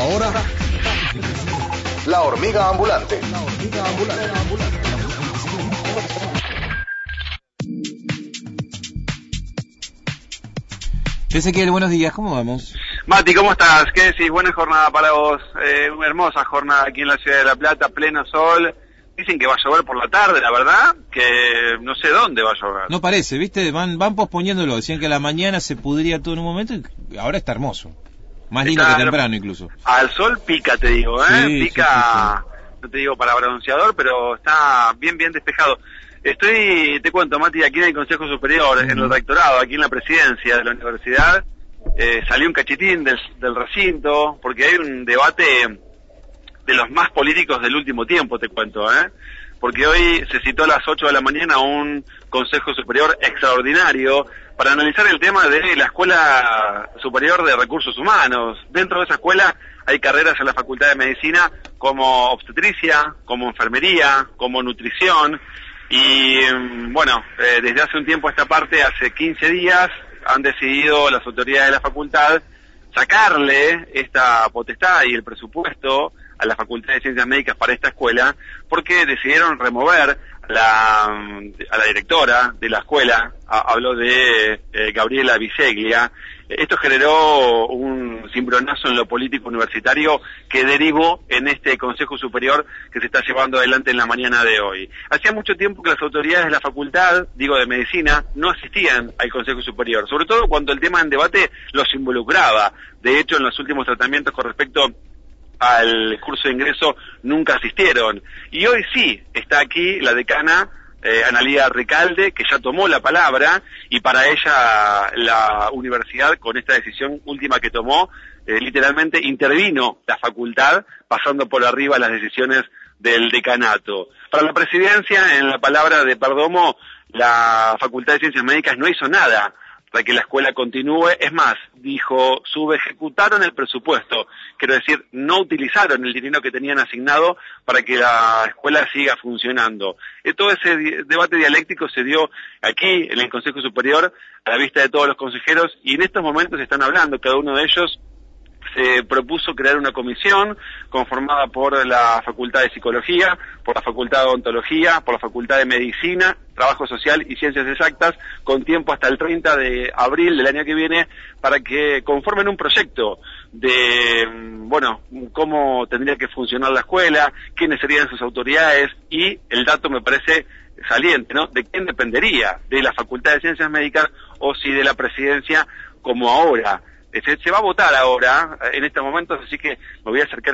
Ahora, La Hormiga Ambulante. Ezequiel, buenos días, ¿cómo vamos? Mati, ¿cómo estás? ¿Qué decís? Buena jornada para vos. Una hermosa jornada aquí en la ciudad de La Plata, pleno sol. Dicen que va a llover por la tarde, la verdad, que no sé dónde va a llover. No parece, ¿viste? Van posponiéndolo. Decían que a la mañana se pudría todo en un momento y ahora está hermoso. Más lindo que temprano incluso. Al sol pica, te digo, ¿eh? Sí, pica, sí. No te digo para bronceador, pero está bien despejado. Te cuento, Mati, aquí en el Consejo Superior, en el rectorado, aquí en la presidencia de la universidad, salió un cachitín del recinto, porque hay un debate de los más políticos del último tiempo, te cuento, porque hoy se citó a las 8 de la mañana un Consejo Superior extraordinario para analizar el tema de la Escuela Superior de Recursos Humanos. Dentro de esa escuela hay carreras en la Facultad de Medicina como obstetricia, como enfermería, como nutrición, y bueno, desde hace un tiempo a esta parte, hace 15 días, han decidido las autoridades de la facultad sacarle esta potestad y el presupuesto a la Facultad de Ciencias Médicas para esta escuela, porque decidieron remover a la directora de la escuela, habló de Gabriela Biseglia. Esto generó un cimbronazo en lo político universitario que derivó en este Consejo Superior que se está llevando adelante en la mañana de hoy. Hacía mucho tiempo que las autoridades de la facultad, digo de medicina, no asistían al Consejo Superior, sobre todo cuando el tema en debate los involucraba. De hecho, en los últimos tratamientos con respecto al curso de ingreso nunca asistieron. Y hoy sí está aquí la decana Analía Recalde, que ya tomó la palabra, y para ella la universidad, con esta decisión última que tomó, literalmente intervino la facultad, pasando por arriba las decisiones del decanato. Para la presidencia, en la palabra de Perdomo, la Facultad de Ciencias Médicas no hizo nada para que la escuela continúe. Es más, dijo, subejecutaron el presupuesto, quiero decir, no utilizaron el dinero que tenían asignado para que la escuela siga funcionando. Todo ese debate dialéctico se dio aquí, en el Consejo Superior, a la vista de todos los consejeros, y en estos momentos están hablando, cada uno de ellos se propuso crear una comisión conformada por la Facultad de Psicología, por la Facultad de Odontología, por la Facultad de Medicina, Trabajo Social y Ciencias Exactas, con tiempo hasta el 30 de abril del año que viene, para que conformen un proyecto de, bueno, cómo tendría que funcionar la escuela, quiénes serían sus autoridades, y el dato me parece saliente, ¿no?, de quién dependería, de la Facultad de Ciencias Médicas o si de la presidencia, como ahora. Se va a votar ahora, en estos momentos, así que me voy a acercar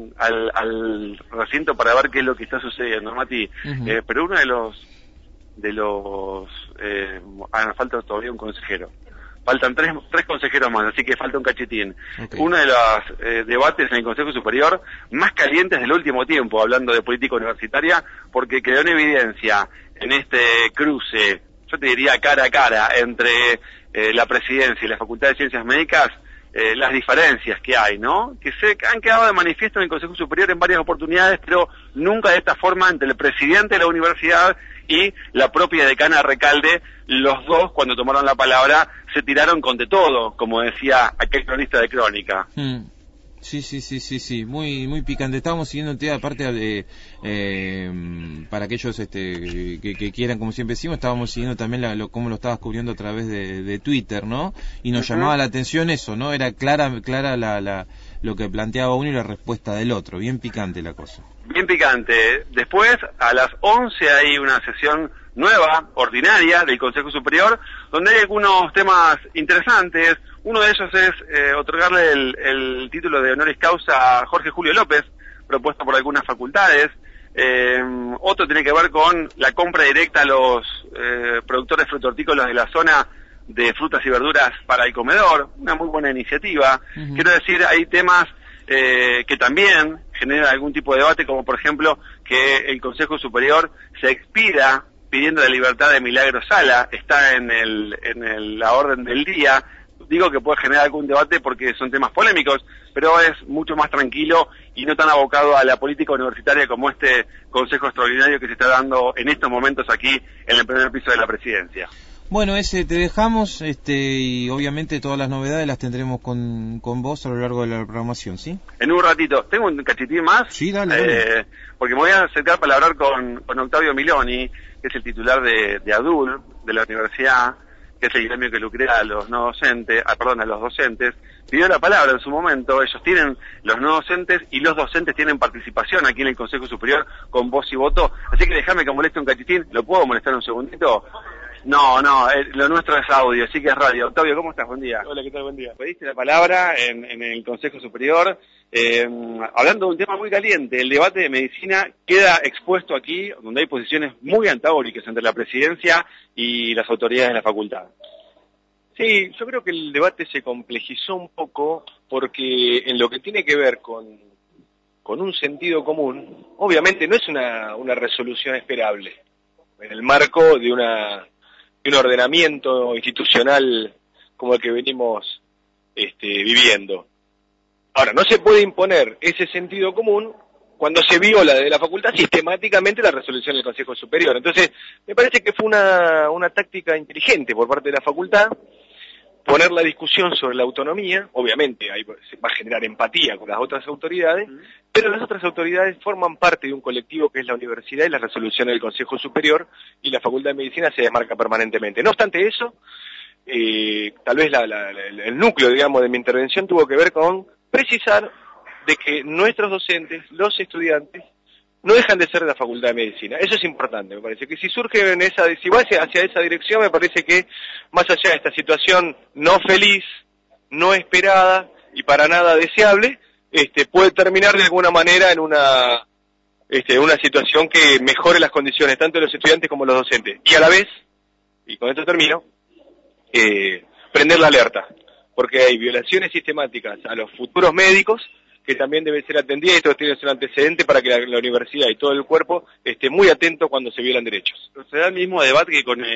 al recinto para ver qué es lo que está sucediendo, Mati. Pero uno de los falta todavía un consejero. Faltan tres consejeros más, así que falta un cachitín. Okay. Uno de los debates en el Consejo Superior más calientes del último tiempo, hablando de política universitaria, porque quedó en evidencia en este cruce, yo te diría cara a cara, entre la presidencia y la Facultad de Ciencias Médicas, las diferencias que hay, ¿no? Que se han quedado de manifiesto en el Consejo Superior en varias oportunidades, pero nunca de esta forma entre el presidente de la universidad y la propia decana Recalde. Los dos, cuando tomaron la palabra, se tiraron con de todo, como decía aquel cronista de Crónica. Sí, muy picante. Estábamos siguiendo, aparte de para aquellos que quieran, como siempre decimos, estábamos siguiendo también cómo lo estabas cubriendo a través de Twitter, ¿no? Y nos llamaba la atención eso, ¿no? Era clara lo que planteaba uno y la respuesta del otro. Bien picante la cosa. Bien picante. Después, a las 11 hay una sesión nueva, ordinaria, del Consejo Superior, donde hay algunos temas interesantes. Uno de ellos es otorgarle el título de honoris causa a Jorge Julio López, propuesto por algunas facultades. Otro tiene que ver con la compra directa a los productores frutortícolas de la zona de frutas y verduras para el comedor, una muy buena iniciativa. Quiero decir, hay temas que también generan algún tipo de debate, como por ejemplo que el Consejo Superior se expida pidiendo la libertad de Milagro Sala, está en la orden del día. Digo que puede generar algún debate porque son temas polémicos, pero es mucho más tranquilo y no tan abocado a la política universitaria como este consejo extraordinario que se está dando en estos momentos aquí en el primer piso de la presidencia. Bueno, ese te dejamos, y obviamente todas las novedades las tendremos con vos a lo largo de la programación, ¿sí? En un ratito. ¿Tengo un cachitín más? Sí, dale. Porque me voy a acercar para hablar con Octavio Miloni, que es el titular de ADUL, de la universidad, que es el gremio que lucrea a los no docentes, a los docentes. Pidió la palabra en su momento. Ellos tienen, los no docentes y los docentes tienen participación aquí en el Consejo Superior con voz y voto. Así que déjame que moleste un cachitín. ¿Lo puedo molestar un segundito? No, lo nuestro es audio, así que es radio. Octavio, ¿cómo estás? Buen día. Hola, ¿qué tal? Buen día. Pediste la palabra en el Consejo Superior, hablando de un tema muy caliente. El debate de medicina queda expuesto aquí, donde hay posiciones muy antagónicas entre la presidencia y las autoridades de la facultad. Sí, yo creo que el debate se complejizó un poco porque en lo que tiene que ver con un sentido común, obviamente no es una resolución esperable en el marco de un ordenamiento institucional como el que venimos viviendo. Ahora, no se puede imponer ese sentido común cuando se viola desde la facultad sistemáticamente la resolución del Consejo Superior. Entonces, me parece que fue una táctica inteligente por parte de la facultad poner la discusión sobre la autonomía. Obviamente ahí se va a generar empatía con las otras autoridades, pero las otras autoridades forman parte de un colectivo que es la universidad y las resoluciones del Consejo Superior, y la Facultad de Medicina se desmarca permanentemente. No obstante eso, tal vez el núcleo, digamos, de mi intervención tuvo que ver con precisar de que nuestros docentes, los estudiantes, no dejan de ser de la Facultad de Medicina. Eso es importante, me parece, que si surge si va hacia esa dirección, me parece que más allá de esta situación no feliz, no esperada y para nada deseable, puede terminar de alguna manera en una situación que mejore las condiciones tanto de los estudiantes como de los docentes. Y a la vez, y con esto termino, prender la alerta, porque hay violaciones sistemáticas a los futuros médicos que también debe ser atendida, y esto tiene que ser un antecedente para que la universidad y todo el cuerpo esté muy atento cuando se violan derechos. Se da el mismo debate que con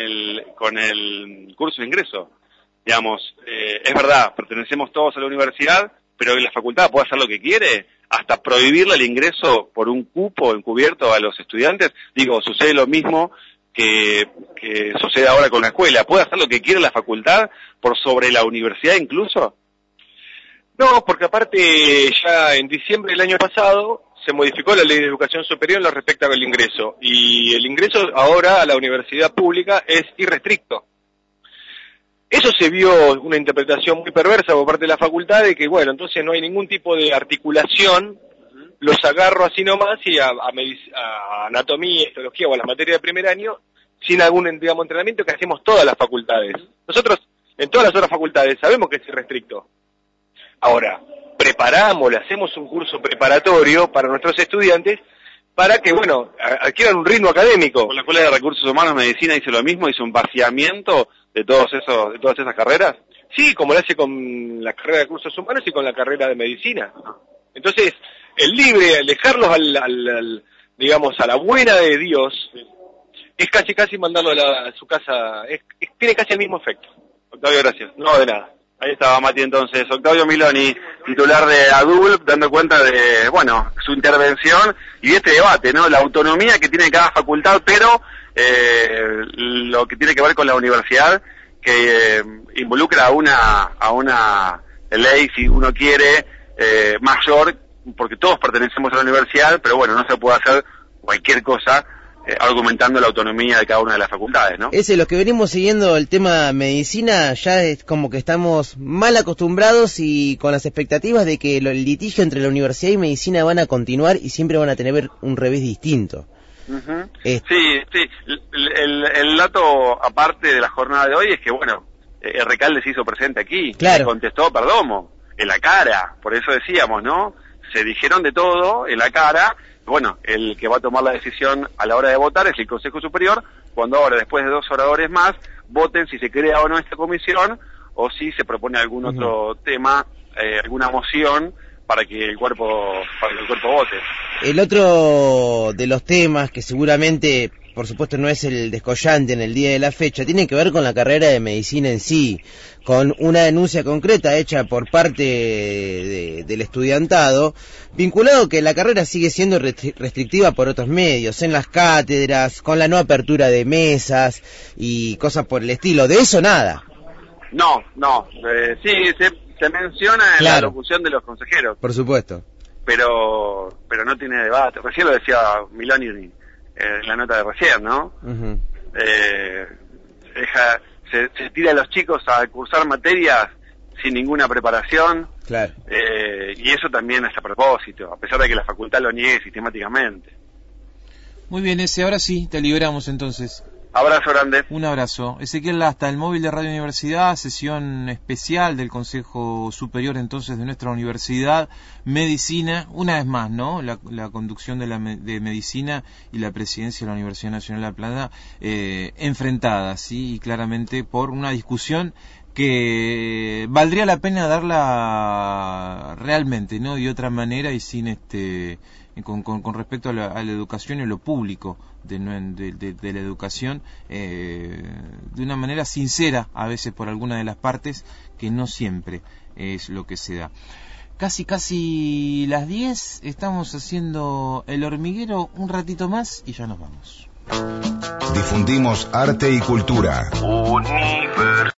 el curso de ingreso. Digamos, es verdad, pertenecemos todos a la universidad, pero la facultad puede hacer lo que quiere, hasta prohibirle el ingreso por un cupo encubierto a los estudiantes. Digo, sucede lo mismo que sucede ahora con la escuela. ¿Puede hacer lo que quiere la facultad por sobre la universidad incluso? No, porque aparte ya en diciembre del año pasado se modificó la ley de educación superior en lo respecto al ingreso, y el ingreso ahora a la universidad pública es irrestricto. Eso se vio una interpretación muy perversa por parte de la facultad de que, bueno, entonces no hay ningún tipo de articulación, los agarro así nomás y a anatomía, histología o a las materias de primer año, sin algún, digamos, entrenamiento que hacemos todas las facultades. Nosotros, en todas las otras facultades, sabemos que es irrestricto. Ahora, le hacemos un curso preparatorio para nuestros estudiantes para que, bueno, adquieran un ritmo académico. Con la Escuela de Recursos Humanos Medicina hizo lo mismo, hizo un vaciamiento de todas esas carreras. Sí, como lo hace con la carrera de Recursos Humanos y con la carrera de Medicina. Entonces, el libre, al dejarlos digamos, a la buena de Dios, es casi mandarlo a su casa, tiene casi el mismo efecto. Octavio, gracias. No, de nada. Ahí estaba Mati entonces, Octavio Miloni, titular de ADUL, dando cuenta de, bueno, su intervención y de este debate, ¿no? La autonomía que tiene cada facultad, pero lo que tiene que ver con la universidad, que involucra a una ley, si uno quiere, mayor, porque todos pertenecemos a la universidad, pero bueno, no se puede hacer cualquier cosa argumentando la autonomía de cada una de las facultades, ¿no? Los que venimos siguiendo el tema medicina, ya es como que estamos mal acostumbrados y con las expectativas de que el litigio entre la universidad y medicina van a continuar y siempre van a tener un revés distinto. Uh-huh. Sí. El dato aparte de la jornada de hoy es que, bueno, el Recalde se hizo presente aquí, claro. Contestó Perdomo, en la cara, por eso decíamos, ¿no? Se dijeron de todo en la cara. Bueno, el que va a tomar la decisión a la hora de votar es el Consejo Superior, cuando ahora, después de 2 oradores más, voten si se crea o no esta comisión, o si se propone algún otro tema, alguna moción, para que el cuerpo vote. El otro de los temas que seguramente por supuesto no es el descollante en el día de la fecha, tiene que ver con la carrera de medicina en sí, con una denuncia concreta hecha por parte del estudiantado, vinculado que la carrera sigue siendo restrictiva por otros medios, en las cátedras, con la no apertura de mesas y cosas por el estilo. De eso nada. No, sí, se menciona en la locución de los consejeros. Por supuesto. Pero no tiene debate. Recién lo decía Miloni en la nota de recién, ¿no? Uh-huh. Se tira a los chicos a cursar materias sin ninguna preparación. Claro. Y eso también es a propósito, a pesar de que la facultad lo niegue sistemáticamente. Muy bien, ahora sí, te liberamos entonces. Abrazo grande. Un abrazo. Ezequiel Lasta, el móvil de Radio Universidad, sesión especial del Consejo Superior entonces de nuestra universidad, Medicina, una vez más, ¿no? La conducción de Medicina y la presidencia de la Universidad Nacional de La Plata enfrentadas, ¿sí? Y claramente por una discusión que valdría la pena darla realmente, ¿no? De otra manera y sin con respecto a la educación y lo público de la educación, de una manera sincera a veces por alguna de las partes, que no siempre es lo que se da. Casi las 10, estamos haciendo El Hormiguero un ratito más y ya nos vamos. Difundimos arte y cultura.